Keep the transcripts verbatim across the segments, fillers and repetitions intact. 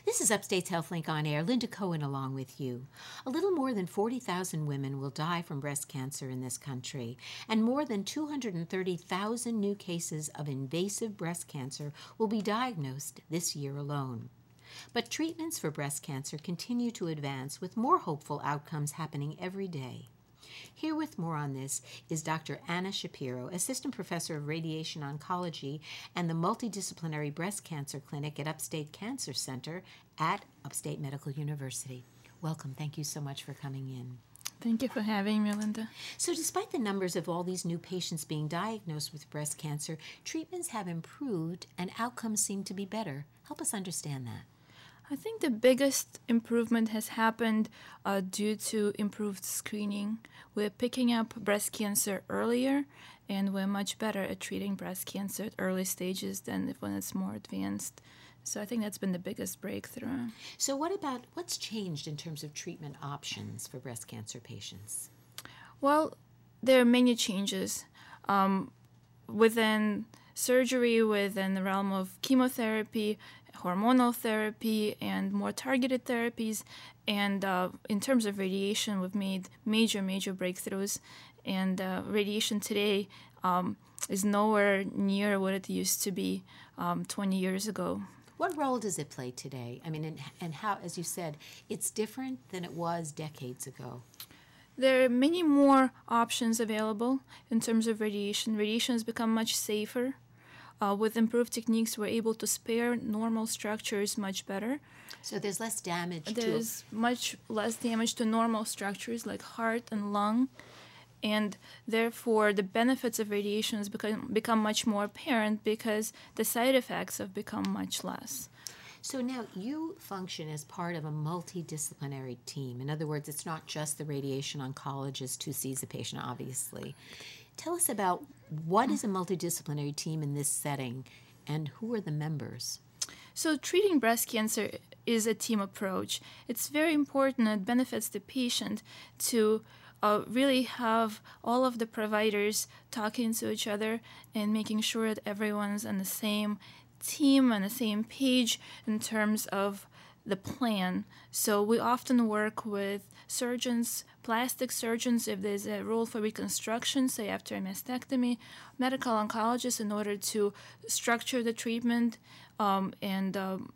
This is Upstate's HealthLink on Air. Linda Cohen along with you. A little more than forty thousand women will die from breast cancer in this country, and more than two hundred thirty thousand new cases of invasive breast cancer will be diagnosed this year alone. But treatments for breast cancer continue to advance, with more hopeful outcomes happening every day. Here with more on this is Doctor Anna Shapiro, Assistant Professor of Radiation Oncology and the Multidisciplinary Breast Cancer Clinic at Upstate Cancer Center at Upstate Medical University. Welcome. Thank you so much for coming in. Thank you for having me, Linda. So despite the numbers of all these new patients being diagnosed with breast cancer, treatments have improved and outcomes seem to be better. Help us understand that. I think the biggest improvement has happened uh, due to improved screening. We're picking up breast cancer earlier, and we're much better at treating breast cancer at early stages than when it's more advanced. So I think that's been the biggest breakthrough. So what about, what's changed in terms of treatment options for breast cancer patients? Well, there are many changes. Um, within surgery, within the realm of chemotherapy, hormonal therapy, and more targeted therapies. And uh, in terms of radiation, we've made major, major breakthroughs. And uh, radiation today um, is nowhere near what it used to be um, twenty years ago. What role does it play today? I mean, and, and how, as you said, it's different than it was decades ago. There are many more options available in terms of radiation. Radiation has become much safer. Uh, with improved techniques, we're able to spare normal structures much better. So there's less damage There's to... much less damage to normal structures like heart and lung. And therefore, the benefits of radiation has become, become much more apparent because the side effects have become much less. So now you function as part of a multidisciplinary team. In other words, it's not just the radiation oncologist who sees a patient, obviously. Tell us about what is a multidisciplinary team in this setting and who are the members? So treating breast cancer is a team approach. It's very important. It benefits the patient to uh, really have all of the providers talking to each other and making sure that everyone's on the same team on the same page in terms of the plan. So we often work with surgeons, plastic surgeons if there's a role for reconstruction, say after a mastectomy, medical oncologists in order to structure the treatment, um, and um,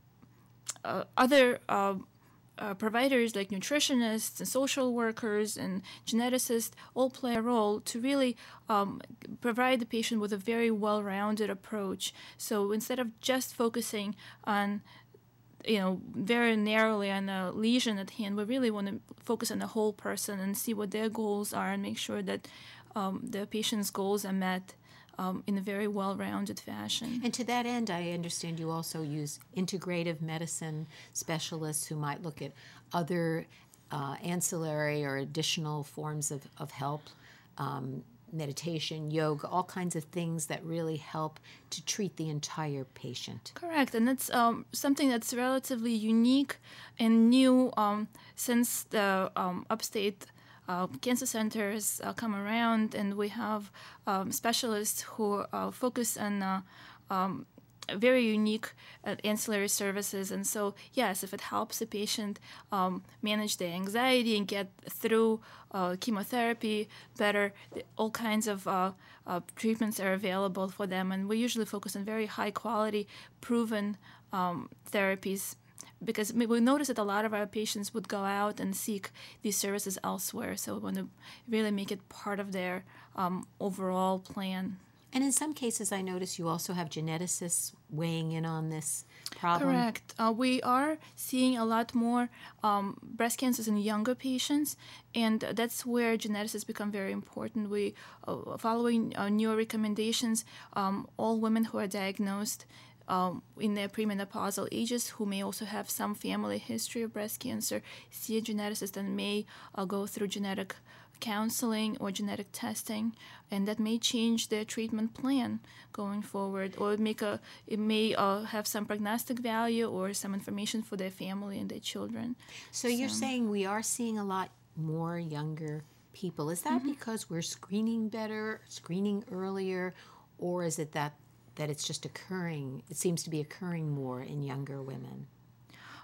uh, other uh, uh, providers like nutritionists and social workers and geneticists all play a role to really um, provide the patient with a very well-rounded approach. So instead of just focusing on you know, very narrowly on the lesion at hand, we really want to focus on the whole person and see what their goals are and make sure that um, the patient's goals are met um, in a very well-rounded fashion. And to that end, I understand you also use integrative medicine specialists who might look at other uh, ancillary or additional forms of, of help, um, meditation, yoga, all kinds of things that really help to treat the entire patient. Correct, and that's um, something that's relatively unique and new um, since the um, Upstate uh, Cancer Center has uh, come around, and we have um, specialists who uh, focus on uh, um, very unique uh, ancillary services. And so, yes, if it helps a patient um, manage their anxiety and get through uh, chemotherapy better, all kinds of uh, uh, treatments are available for them. And we usually focus on very high quality, proven um, therapies, because we notice that a lot of our patients would go out and seek these services elsewhere. So we want to really make it part of their um, overall plan. And in some cases, I notice you also have geneticists weighing in on this problem. Correct. Uh, we are seeing a lot more um, breast cancers in younger patients, and that's where geneticists become very important. We, uh, following uh, newer recommendations, um, all women who are diagnosed um, in their premenopausal ages who may also have some family history of breast cancer see a geneticist and may uh, go through genetic counseling or genetic testing, and that may change their treatment plan going forward, or make a it may uh, have some prognostic value or some information for their family and their children. So, so you're saying we are seeing a lot more younger people. Is that mm-hmm. because we're screening better, screening earlier, or is it that that it's just occurring? It seems to be occurring more in younger women.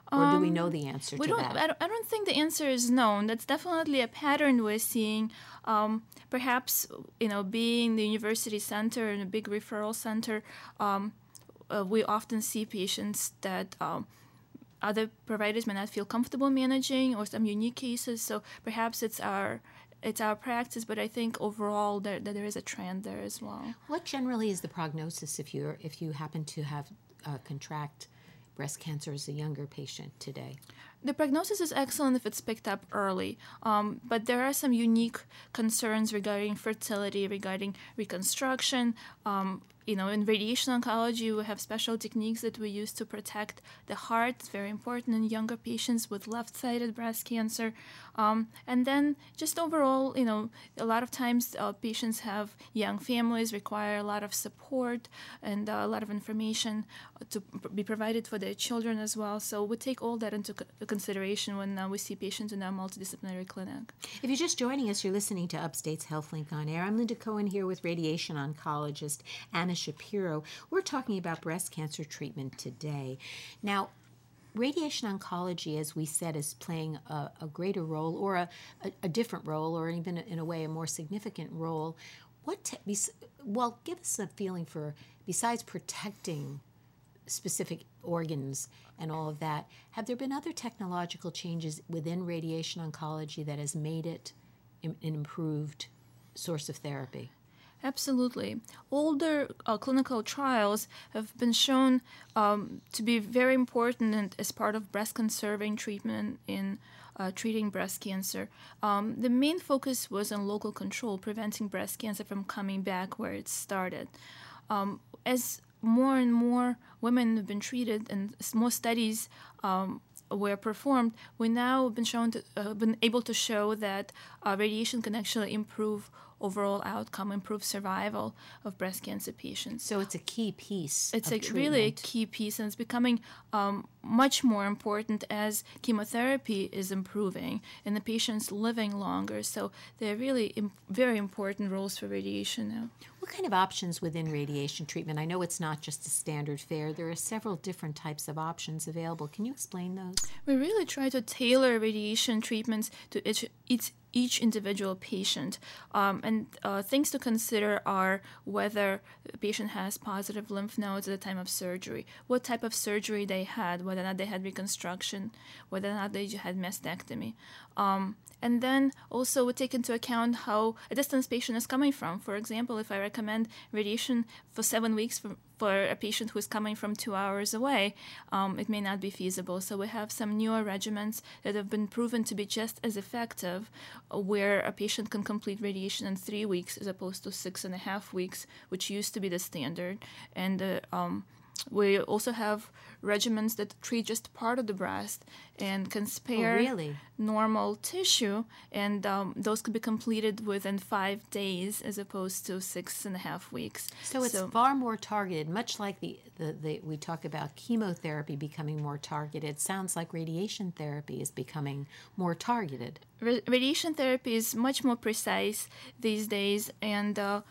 Or do we know the answer we to don't, that? I don't, I don't think the answer is known. That's definitely a pattern we're seeing. Um, perhaps, you know, being the university center and a big referral center, um, uh, we often see patients that um, other providers may not feel comfortable managing, or some unique cases. So perhaps it's our it's our practice, but I think overall there, that there is a trend there as well. What generally is the prognosis if you if you happen to have uh, contract breast cancer as a younger patient today? The prognosis is excellent if it's picked up early, um, but there are some unique concerns regarding fertility, regarding reconstruction. Um, you know, in radiation oncology, we have special techniques that we use to protect the heart. It's very important in younger patients with left-sided breast cancer. Um, and then just overall, you know, a lot of times uh, patients have young families, require a lot of support and uh, a lot of information to be provided for their children as well. So we take all that into consideration when uh, we see patients in our multidisciplinary clinic. If you're just joining us, you're listening to Upstate's HealthLink on Air. I'm Linda Cohen here with radiation oncologist Anna Shapiro. We're talking about breast cancer treatment today. Now, radiation oncology, as we said, is playing a, a greater role, or a, a, a different role, or even in a way a more significant role. What? Te- well, give us a feeling for, besides protecting specific organs and all of that, have there been other technological changes within radiation oncology that has made it an improved source of therapy? Absolutely. Older uh, clinical trials have been shown um, to be very important as part of breast-conserving treatment in uh, treating breast cancer. Um, the main focus was on local control, preventing breast cancer from coming back where it started. Um, as more and more women have been treated and more studies um, were performed, we now have been shown to, uh, been able to show that uh, radiation can actually improve overall outcome, improve survival of breast cancer patients. So it's a key piece. It's of a treatment. really a key piece, and it's becoming um, much more important as chemotherapy is improving and the patient's living longer. So they're really imp- very important roles for radiation now. What kind of options within radiation treatment? I know it's not just a standard fare. There are several different types of options available. Can you explain those? We really try to tailor radiation treatments to each, each each individual patient. Um, and uh, things to consider are whether the patient has positive lymph nodes at the time of surgery, what type of surgery they had, whether or not they had reconstruction, whether or not they had mastectomy. Um, and then also we take into account how a distance patient is coming from. For example, if I recommend radiation for seven weeks for, for a patient who's coming from two hours away, um, it may not be feasible. So we have some newer regimens that have been proven to be just as effective, where a patient can complete radiation in three weeks as opposed to six and a half weeks, which used to be the standard. And uh, um, we also have regimens that treat just part of the breast and can spare oh, really? normal tissue, and um, those could be completed within five days as opposed to six and a half weeks. So it's so, far more targeted, much like the, the, the we talk about chemotherapy becoming more targeted. It sounds like radiation therapy is becoming more targeted. Ra- radiation therapy is much more precise these days, and uh,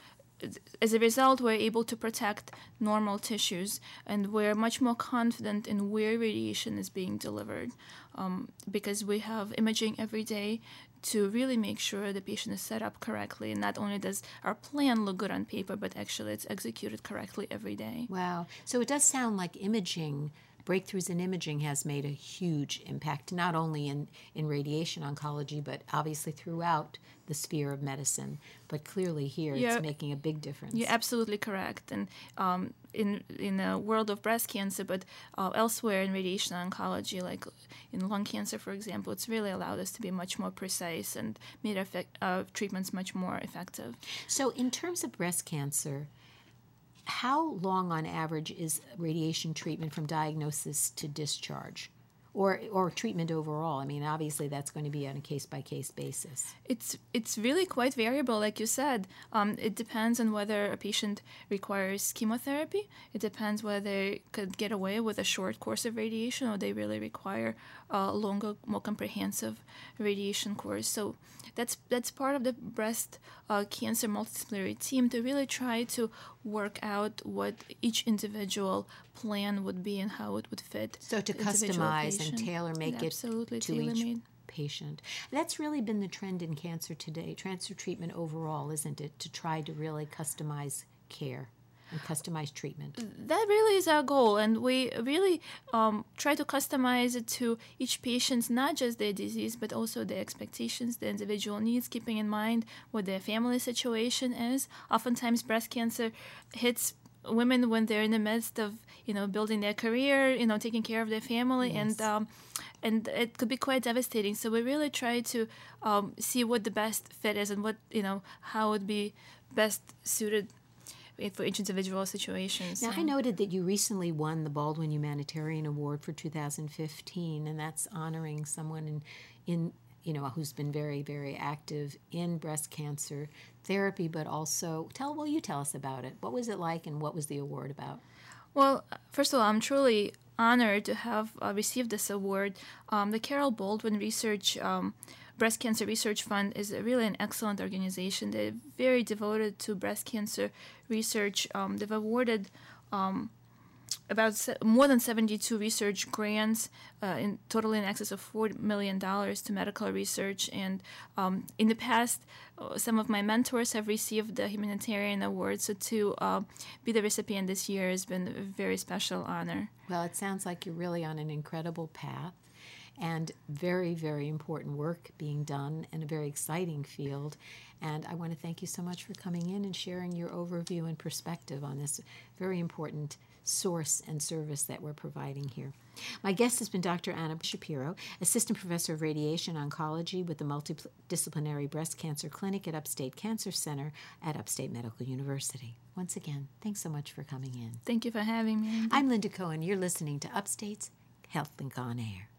as a result, we're able to protect normal tissues, and we're much more confident in where radiation is being delivered um, because we have imaging every day to really make sure the patient is set up correctly. And not only does our plan look good on paper, but actually it's executed correctly every day. Wow. So it does sound like imaging, breakthroughs in imaging has made a huge impact, not only in, in radiation oncology, but obviously throughout the sphere of medicine. But clearly here Yeah, it's making a big difference. You're absolutely correct. And um, in in the world of breast cancer, but uh, elsewhere in radiation oncology, like in lung cancer, for example, it's really allowed us to be much more precise and made effect, uh, treatments much more effective. So in terms of breast cancer, how long on average is radiation treatment from diagnosis to discharge? Or or treatment overall? I mean, obviously that's going to be on a case-by-case basis. It's it's really quite variable, like you said. Um, it depends on whether a patient requires chemotherapy. It depends whether they could get away with a short course of radiation, or they really require a longer, more comprehensive radiation course. So that's that's part of the breast uh, cancer multidisciplinary team to really try to work out what each individual plan would be and how it would fit. So to the individual customize and patient. tailor make And it absolutely to each tailor-made. patient. That's really been the trend in cancer today, cancer treatment overall, isn't it? To try to really customize care and customize treatment. That really is our goal, and we really um, try to customize it to each patient's, not just their disease, but also their expectations, their individual needs, keeping in mind what their family situation is. Oftentimes, breast cancer hits women when they're in the midst of, you know, building their career, you know, taking care of their family, Yes. and um, and it could be quite devastating. So we really try to um, see what the best fit is and what, you know, how it would be best suited for each individual situation. Now, So- I noted that you recently won the Baldwin Humanitarian Award for two thousand fifteen, and that's honoring someone in, in you know, who's been very, very active in breast cancer therapy, but also, tell, well, you tell us about it. What was it like, and what was the award about? Well, first of all, I'm truly honored to have uh, received this award. Um, the Carol Baldwin Research um, Breast Cancer Research Fund is a really an excellent organization. They're very devoted to breast cancer research. Um, they've awarded um, about se- more than seventy-two research grants, uh, in total in excess of four million dollars to medical research. And um, in the past, uh, some of my mentors have received the humanitarian award. So to uh, be the recipient this year has been a very special honor. Well, it sounds like you're really on an incredible path, and very, very important work being done in a very exciting field. And I want to thank you so much for coming in and sharing your overview and perspective on this very important source and service that we're providing here. My guest has been Doctor Anna Shapiro, Assistant Professor of Radiation Oncology with the Multidisciplinary Breast Cancer Clinic at Upstate Cancer Center at Upstate Medical University. Once again, thanks so much for coming in. Thank you for having me. I'm Linda Cohen. You're listening to Upstate's HealthLink On Air.